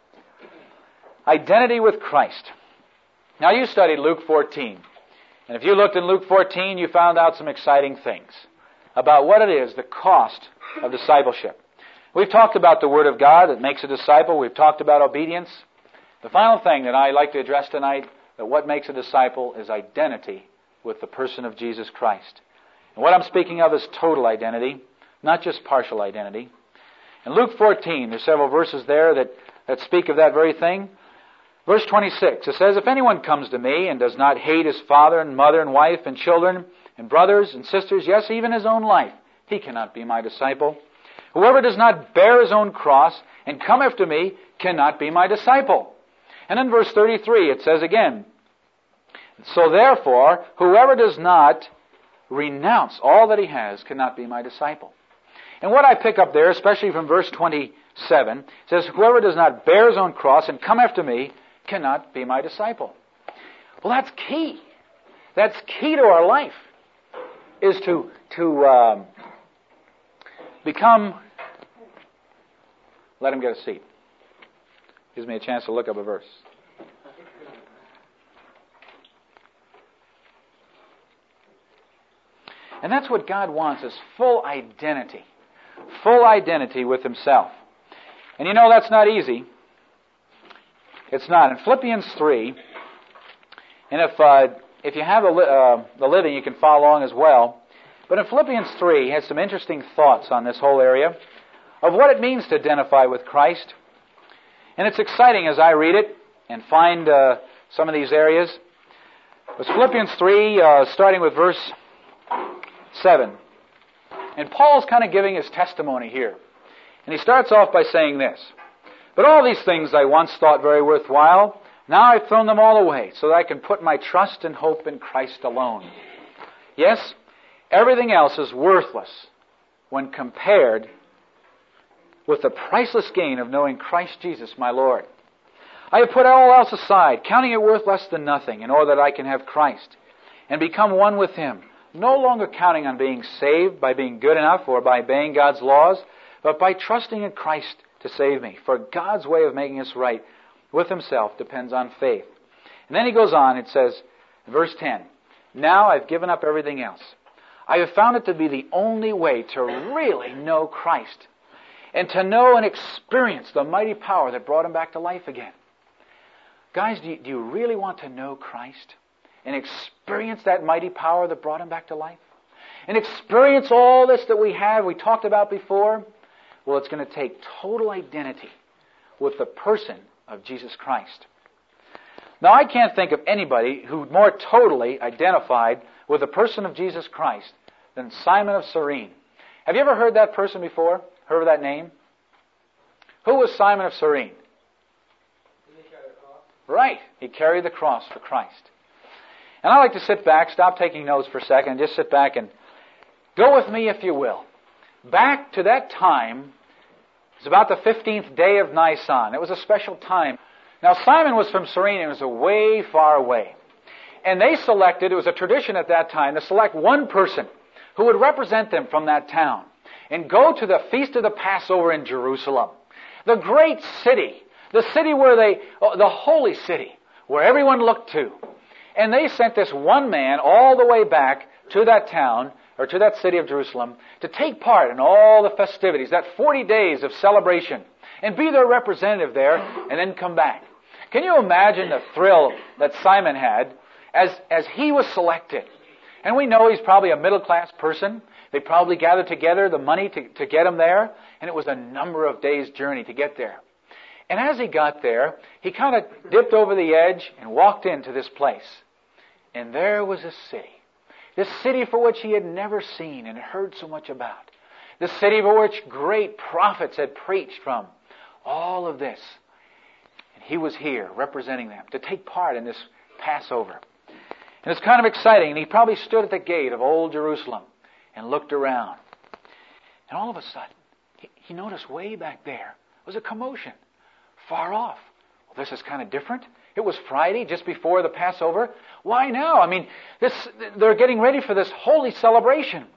Identity with Christ. Now you studied Luke 14. And if you looked in Luke 14, you found out some exciting things about what it is, the cost of discipleship. We've talked about the Word of God that makes a disciple. We've talked about obedience. The final thing that I'd like to address tonight, that what makes a disciple, is identity with the person of Jesus Christ. And what I'm speaking of is total identity, not just partial identity. In Luke 14, there's several verses there that speak of that very thing. Verse 26, it says, "If anyone comes to me and does not hate his father and mother and wife and children and brothers and sisters, yes, even his own life, he cannot be my disciple. Whoever does not bear his own cross and come after me cannot be my disciple." And in verse 33, it says again, "So therefore, whoever does not renounce all that he has cannot be my disciple." And what I pick up there, especially from verse 27, it says, "Whoever does not bear his own cross and come after me cannot be my disciple." Well, that's key. That's key to our life, is to become... Let him get a seat. Gives me a chance to look up a verse. And that's what God wants, is full identity. Full identity with Himself. And that's not easy. It's not. In Philippians 3, and if you have the living, you can follow along as well. But in Philippians 3, he has some interesting thoughts on this whole area of what it means to identify with Christ. And it's exciting as I read it and find some of these areas. It's Philippians 3, starting with verse 7. And Paul's kind of giving his testimony here. And he starts off by saying this: "But all these things I once thought very worthwhile, now I've thrown them all away, so that I can put my trust and hope in Christ alone." Yes, everything else is worthless when compared with the priceless gain of knowing Christ Jesus my Lord. "I have put all else aside, counting it worth less than nothing, in order that I can have Christ and become one with Him, no longer counting on being saved by being good enough or by obeying God's laws, but by trusting in Christ to save me. For God's way of making us right with Himself depends on faith." And then he goes on, it says, in verse 10, "Now I've given up everything else. I have found it to be the only way to really know Christ and to know and experience the mighty power that brought Him back to life again." Guys, do you really want to know Christ and experience that mighty power that brought Him back to life? And experience all this that we talked about before? Well, it's going to take total identity with the person of Jesus Christ. Now, I can't think of anybody who more totally identified with the person of Jesus Christ than Simon of Cyrene. Have you ever heard that person before? Heard of that name? Who was Simon of Cyrene? Right. He carried the cross for Christ. And I like to sit back, stop taking notes for a second, and just sit back and go with me, if you will, back to that time. It's about the 15th day of Nisan. It was a special time. Now, Simon was from Cyrene. It was way far away. And they selected, it was a tradition at that time, to select one person who would represent them from that town and go to the Feast of the Passover in Jerusalem. The great city. The city where the holy city, where everyone looked to. And they sent this one man all the way back to that town, or to that city of Jerusalem, to take part in all the festivities, that 40 days of celebration, and be their representative there, and then come back. Can you imagine the thrill that Simon had as he was selected? And we know he's probably a middle-class person. They probably gathered together the money to get him there, and it was a number of days' journey to get there. And as he got there, he kind of dipped over the edge and walked into this place. And there was a city. This city for which he had never seen and heard so much about. The city for which great prophets had preached from. All of this. And he was here representing them to take part in this Passover. And it's kind of exciting. And he probably stood at the gate of Old Jerusalem and looked around. And all of a sudden, he noticed way back there was a commotion. Far off. Well, this is kind of different. It was Friday, just before the Passover. Why now? I mean, they're getting ready for this holy celebration.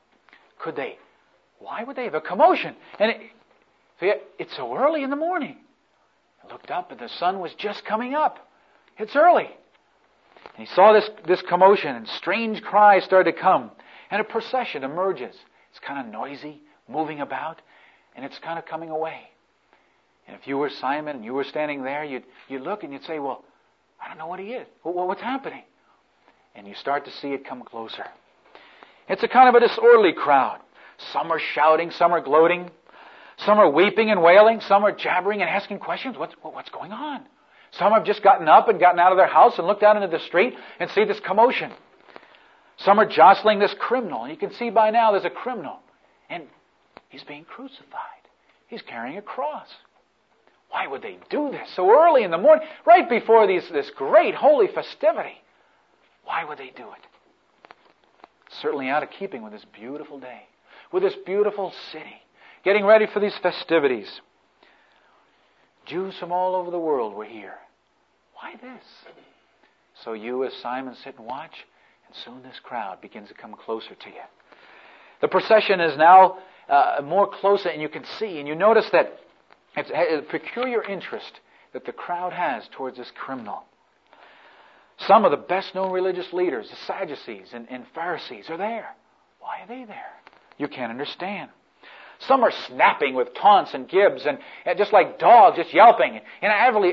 Why would they have a commotion? And it's so early in the morning. I looked up and the sun was just coming up. It's early. And he saw this commotion, and strange cries started to come. And a procession emerges. It's kind of noisy, moving about, and it's kind of coming away. And if you were Simon and you were standing there, you'd look and you'd say, well, I don't know what he is. What's happening? And you start to see it come closer. It's a kind of a disorderly crowd. Some are shouting, some are gloating, some are weeping and wailing, some are jabbering and asking questions. What's going on? Some have just gotten up and gotten out of their house and looked out into the street and see this commotion. Some are jostling this criminal. And you can see by now there's a criminal. And he's being crucified. He's carrying a cross. Why would they do this so early in the morning, right before this great holy festivity? Why would they do it? Certainly out of keeping with this beautiful day, with this beautiful city, getting ready for these festivities. Jews from all over the world were here. Why this? So you, as Simon, sit and watch, and soon this crowd begins to come closer to you. The procession is now more closer, and you can see, and you notice that it's a peculiar interest that the crowd has towards this criminal. Some of the best-known religious leaders, the Sadducees and Pharisees, are there. Why are they there? You can't understand. Some are snapping with taunts and gibes, and just like dogs, just yelping. And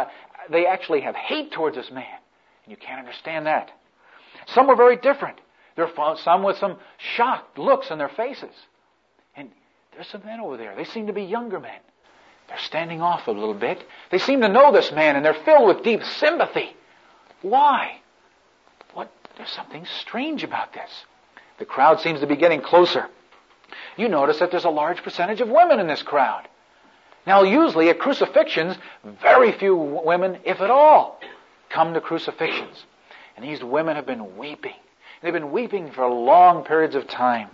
they actually have hate towards this man. And you can't understand that. Some are very different. There are some with some shocked looks on their faces. And there's some men over there. They seem to be younger men. They're standing off a little bit. They seem to know this man, and they're filled with deep sympathy. Why? There's something strange about this. The crowd seems to be getting closer. You notice that there's a large percentage of women in this crowd. Now, usually at crucifixions, very few women, if at all, come to crucifixions. And these women have been weeping. They've been weeping for long periods of time.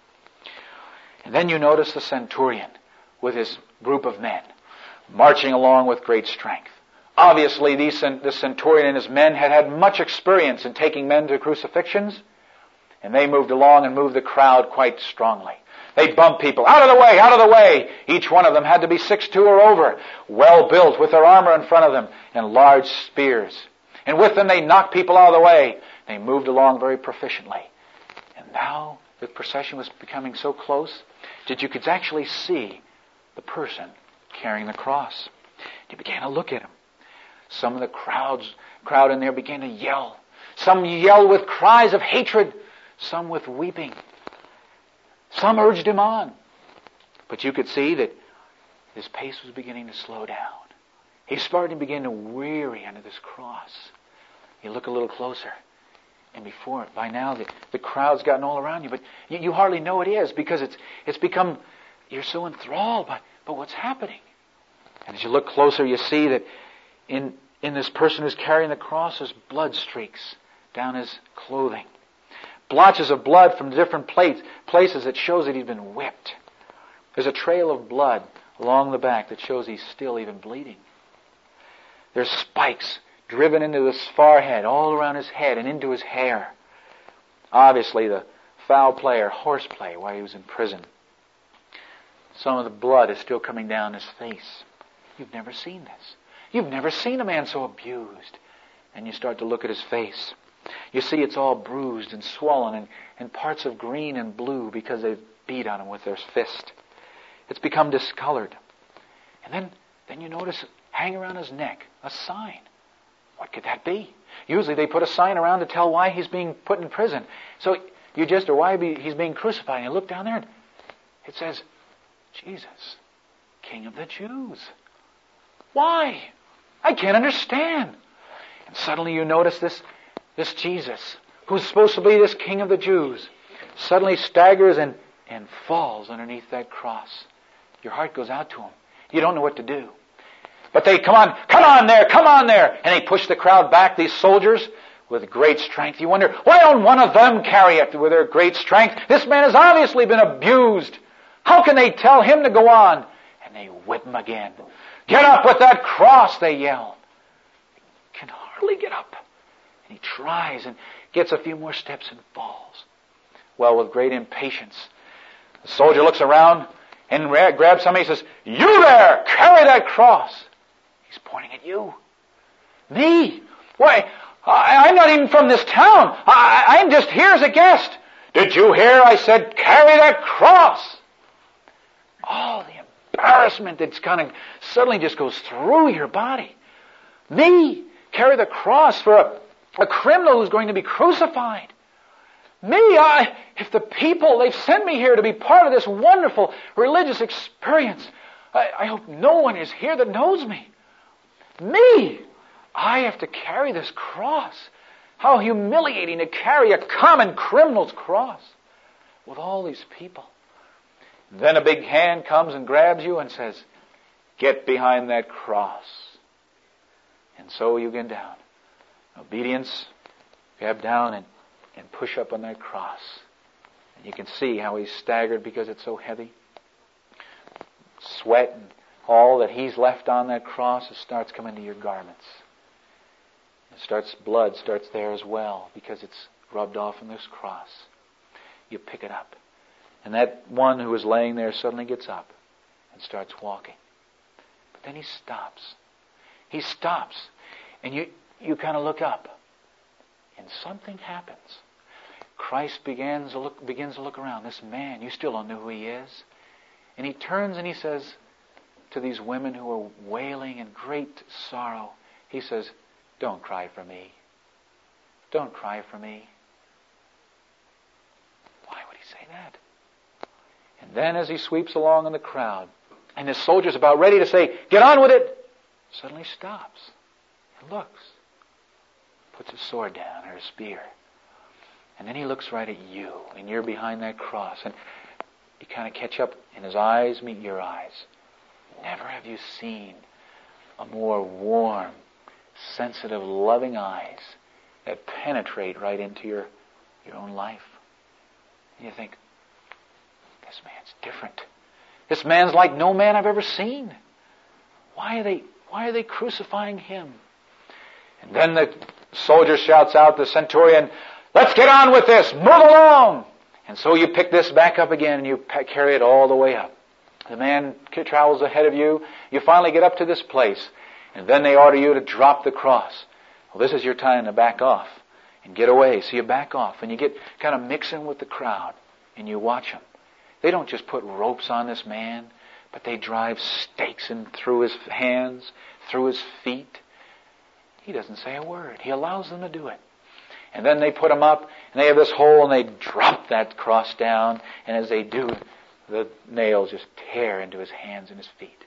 And then you notice the centurion with his group of men marching along with great strength. Obviously, the centurion and his men had had much experience in taking men to crucifixions, and they moved along and moved the crowd quite strongly. They bumped people. Out of the way, out of the way! Each one of them had to be 6'2" or over, well built with their armor in front of them and large spears. And with them they knocked people out of the way. They moved along very proficiently. And now the procession was becoming so close that you could actually see the person carrying the cross. You began to look at him. Some of the crowd in there began to yell. Some yelled with cries of hatred. Some with weeping. Some urged him on. But you could see that his pace was beginning to slow down. He started to begin to weary under this cross. You look a little closer. And by now, the crowd's gotten all around you. But you hardly know it is because it's become, you're so enthralled by what's happening. And as you look closer, you see that in this person who's carrying the cross, there's blood streaks down his clothing. Blotches of blood from different places that shows that he's been whipped. There's a trail of blood along the back that shows he's still even bleeding. There's spikes driven into his forehead, all around his head and into his hair. Obviously the foul play or horseplay while he was in prison. Some of the blood is still coming down his face. You've never seen this. You've never seen a man so abused. And you start to look at his face. You see it's all bruised and swollen and parts of green and blue because they've beat on him with their fist. It's become discolored. And then you notice hang around his neck a sign. What could that be? Usually they put a sign around to tell why he's being put in prison. So or why he's being crucified. And you look down there and it says, Jesus, King of the Jews. Why? I can't understand. And suddenly you notice this Jesus, who's supposed to be this King of the Jews, suddenly staggers and falls underneath that cross. Your heart goes out to him. You don't know what to do. But they, come on there! And they push the crowd back, these soldiers, with great strength. You wonder, why don't one of them carry it with their great strength? This man has obviously been abused. How can they tell him to go on? And they whip him again. Get up with that cross, they yell. He can hardly get up. And he tries and gets a few more steps and falls. Well, with great impatience, the soldier looks around and grabs somebody and says, "You there! Carry that cross!" He's pointing at you. Me? Why, I'm not even from this town. I'm just here as a guest. Did you hear? I said, carry that cross. Oh, the embarrassment that's kind of suddenly just goes through your body. Me? Carry the cross for a criminal who's going to be crucified. Me? If the people, they've sent me here to be part of this wonderful religious experience. I hope no one is here that knows me. Me? I have to carry this cross. How humiliating to carry a common criminal's cross with all these people. Then a big hand comes and grabs you and says, "Get behind that cross." And so you get down. Obedience, grab down and push up on that cross. And you can see how he's staggered because it's so heavy. Sweat and all that he's left on that cross, it starts coming to your garments. Blood starts there as well because it's rubbed off on this cross. You pick it up. And that one who is laying there suddenly gets up and starts walking. But then he stops. He stops. And you kind of look up. And something happens. Christ begins to look around. This man, you still don't know who he is. And he turns and he says to these women who are wailing in great sorrow, he says, "Don't cry for me. Don't cry for me. And then as he sweeps along in the crowd, and the soldier's about ready to say, "Get on with it," suddenly stops and looks, puts his sword down or his spear. And then he looks right at you, and you're behind that cross, and you kind of catch up, and his eyes meet your eyes. Never have you seen a more warm, sensitive, loving eyes that penetrate right into your own life. And you think, this man's different. This man's like no man I've ever seen. Why are they crucifying him? And then the soldier shouts out, the centurion, "Let's get on with this! Move along!" And so you pick this back up again and you carry it all the way up. The man travels ahead of you. You finally get up to this place. And then they order you to drop the cross. Well, this is your time to back off and get away. So you back off and you get kind of mixing with the crowd and you watch them. They don't just put ropes on this man, but they drive stakes in through his hands, through his feet. He doesn't say a word. He allows them to do it. And then they put him up, and they have this hole, and they drop that cross down, and as they do, the nails just tear into his hands and his feet.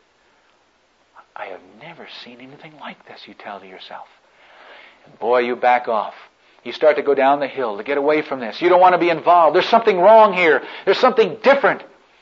I have never seen anything like this, you tell to yourself. And boy, you back off. You start to go down the hill to get away from this. You don't want to be involved. There's something wrong here. There's something different.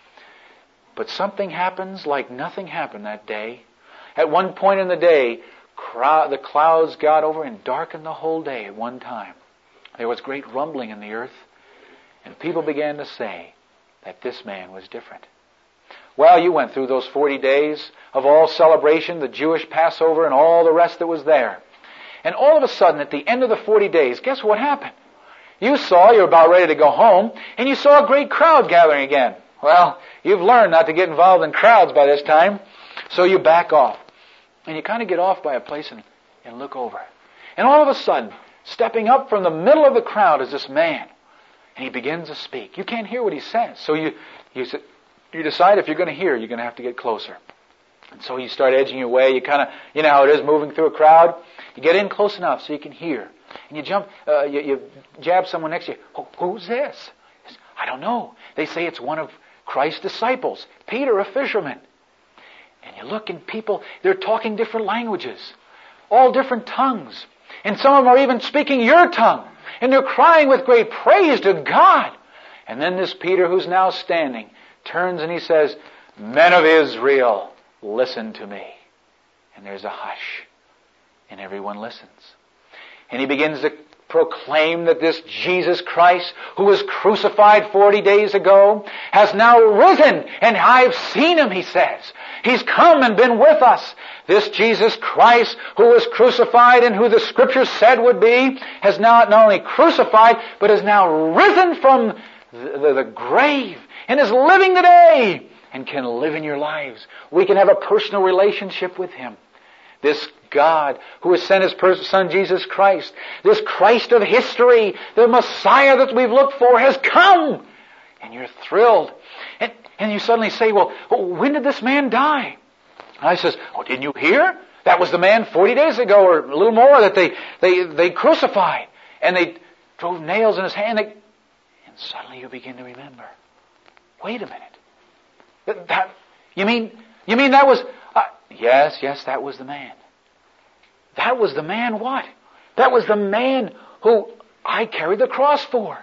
But something happens like nothing happened that day. At one point in the day, the clouds got over and darkened the whole day at one time. There was great rumbling in the earth, and people began to say that this man was different. Well, you went through those 40 days of all celebration, the Jewish Passover and all the rest that was there. And all of a sudden, at the end of the 40 days, guess what happened? You were about ready to go home, and you saw a great crowd gathering again. Well, you've learned not to get involved in crowds by this time, so you back off. And you kind of get off by a place and look over. And all of a sudden, stepping up from the middle of the crowd is this man. And he begins to speak. You can't hear what he says. So you decide if you're going to hear, you're going to have to get closer. And so you start edging your way. You kind of, you know how it is moving through a crowd. You get in close enough so you can hear. And you jump, you jab someone next to you. Who's this? I don't know. They say it's one of Christ's disciples. Peter, a fisherman. And you look and people, they're talking different languages. All different tongues. And some of them are even speaking your tongue. And they're crying with great praise to God. And then this Peter, who's now standing, turns and he says, "Men of Israel, listen to me." And there's a hush. And everyone listens. And he begins to proclaim that this Jesus Christ, who was crucified 40 days ago, has now risen. And I've seen him, he says. He's come and been with us. This Jesus Christ, who was crucified and who the Scriptures said would be, has now not only crucified, but has now risen from the grave and is living today and can live in your lives. We can have a personal relationship with him. This God who has sent his Son Jesus Christ, this Christ of history, the Messiah that we've looked for, has come. And you're thrilled. And you suddenly say, well, when did this man die? And I says, didn't you hear? That was the man 40 days ago or a little more that they crucified. And they drove nails in his hand. And suddenly you begin to remember. Wait a minute. You mean that was... Yes, that was the man. That was the man what? That was the man who I carried the cross for.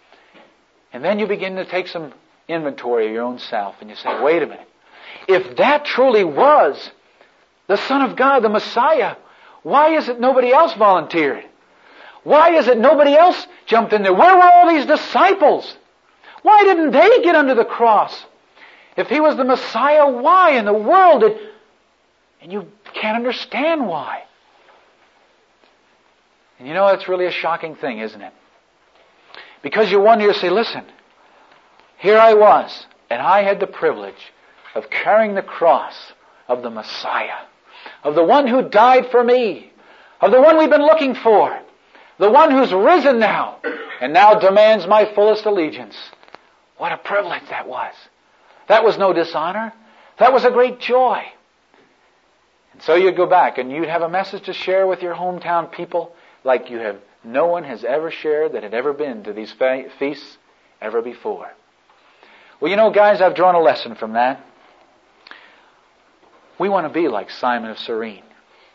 And then you begin to take some inventory of your own self and you say, wait a minute. If that truly was the Son of God, the Messiah, why is it nobody else volunteered? Why is it nobody else jumped in there? Where were all these disciples? Why didn't they get under the cross? If he was the Messiah, why in the world did... And you can't understand why. And you know, it's really a shocking thing, isn't it? Because you wonder, you say, listen, here I was, and I had the privilege of carrying the cross of the Messiah, of the one who died for me, of the one we've been looking for, the one who's risen now, and now demands my fullest allegiance. What a privilege that was. That was no dishonor. That was a great joy. And so you'd go back and you'd have a message to share with your hometown people like no one has ever shared that had ever been to these feasts ever before. Well, you know, guys, I've drawn a lesson from that. We want to be like Simon of Cyrene.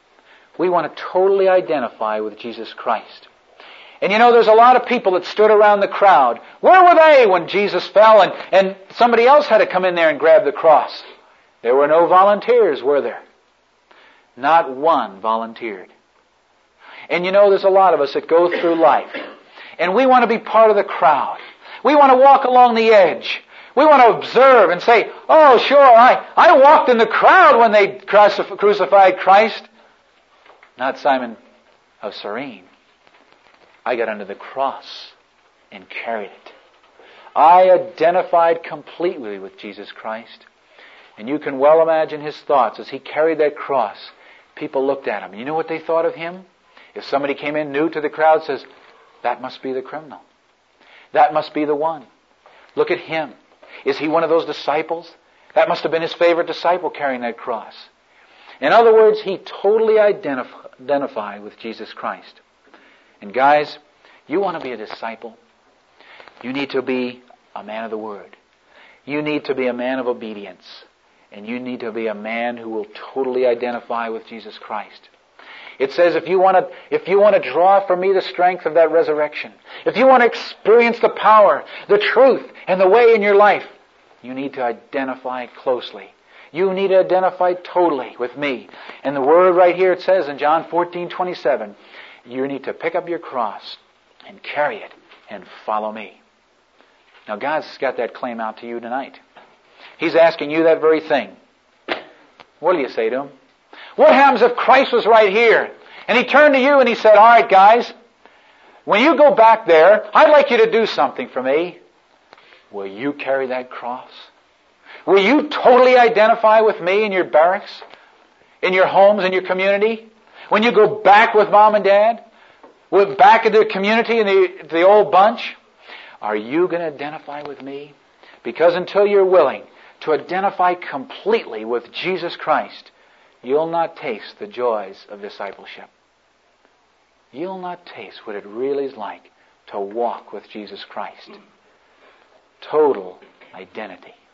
We want to totally identify with Jesus Christ. And you know, there's a lot of people that stood around the crowd. Where were they when Jesus fell and somebody else had to come in there and grab the cross? There were no volunteers, were there? Not one volunteered. And you know, there's a lot of us that go through life, and we want to be part of the crowd. We want to walk along the edge. We want to observe and say, oh, sure, I walked in the crowd when they crucified Christ. Not Simon of Cyrene. I got under the cross and carried it. I identified completely with Jesus Christ. And you can well imagine his thoughts as he carried that cross. People looked at him. You know what they thought of him? If somebody came in new to the crowd, says, that must be the criminal. That must be the one. Look at him. Is he one of those disciples? That must have been his favorite disciple carrying that cross. In other words, he totally identified with Jesus Christ. And guys, you want to be a disciple? You need to be a man of the Word. You need to be a man of obedience. And you need to be a man who will totally identify with Jesus Christ. It says if you want to draw from me the strength of that resurrection, if you want to experience the power, the truth, and the way in your life, you need to identify closely. You need to identify totally with me. And the word right here, it says in John 14:27, you need to pick up your cross and carry it and follow me. Now God's got that claim out to you tonight. He's asking you that very thing. What do you say to him? What happens if Christ was right here and he turned to you and he said, all right, guys, when you go back there, I'd like you to do something for me. Will you carry that cross? Will you totally identify with me in your barracks, in your homes, in your community? When you go back with mom and dad, back in the community and the old bunch, are you going to identify with me? Because until you're willing to identify completely with Jesus Christ, you'll not taste the joys of discipleship. You'll not taste what it really is like to walk with Jesus Christ. Total identity.